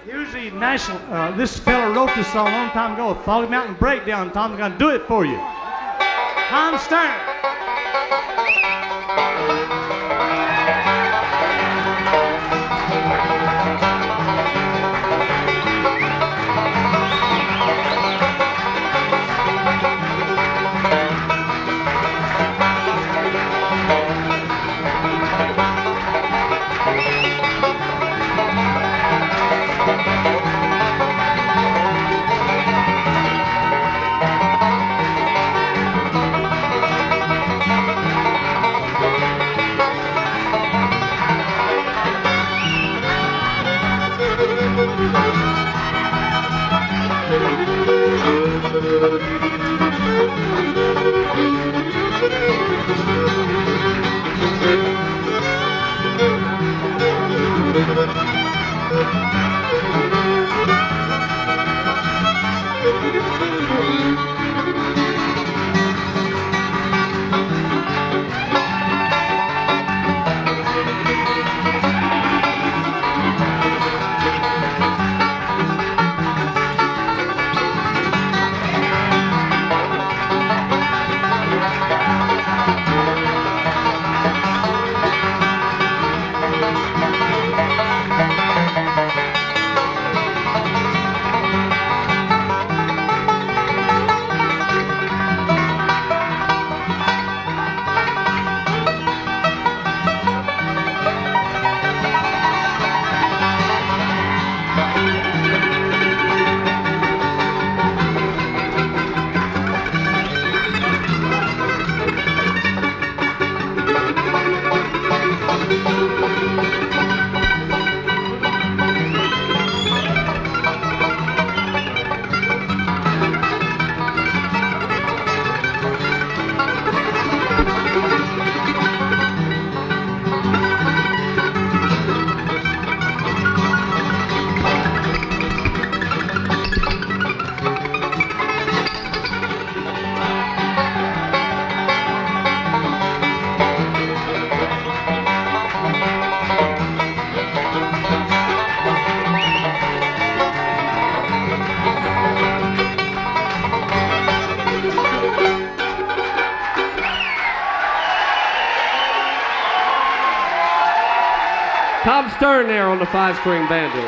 Here's the national, this fella wrote this song a long time ago, Foggy Mountain Breakdown. Tom's gonna do it for you. Tom Stern. Tom Stern there on the 5-string banjo.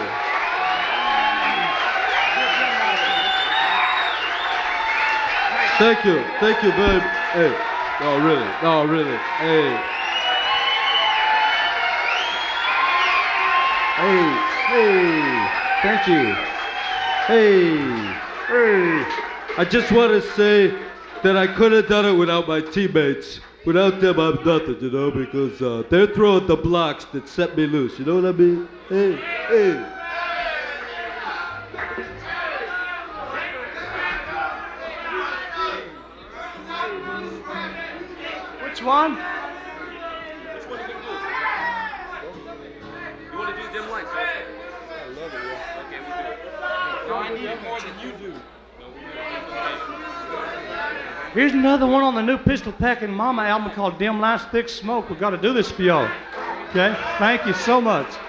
Thank you very much. Hey, no really, hey. Hey, thank you. Hey. I just want to say that I could have done it without my teammates. Without them, I'm nothing, you know, because they're throwing the blocks that set me loose. You know what I mean? Hey. Which one? Which one are you going to do? You want to do Dim Lights? I love it, yeah. Okay, we'll do it. No, I need it more than you do. Here's another one on the new Pistol Packin' Mama album called Dim Lights, Thick Smoke. We've got to do this for y'all. Okay? Thank you so much.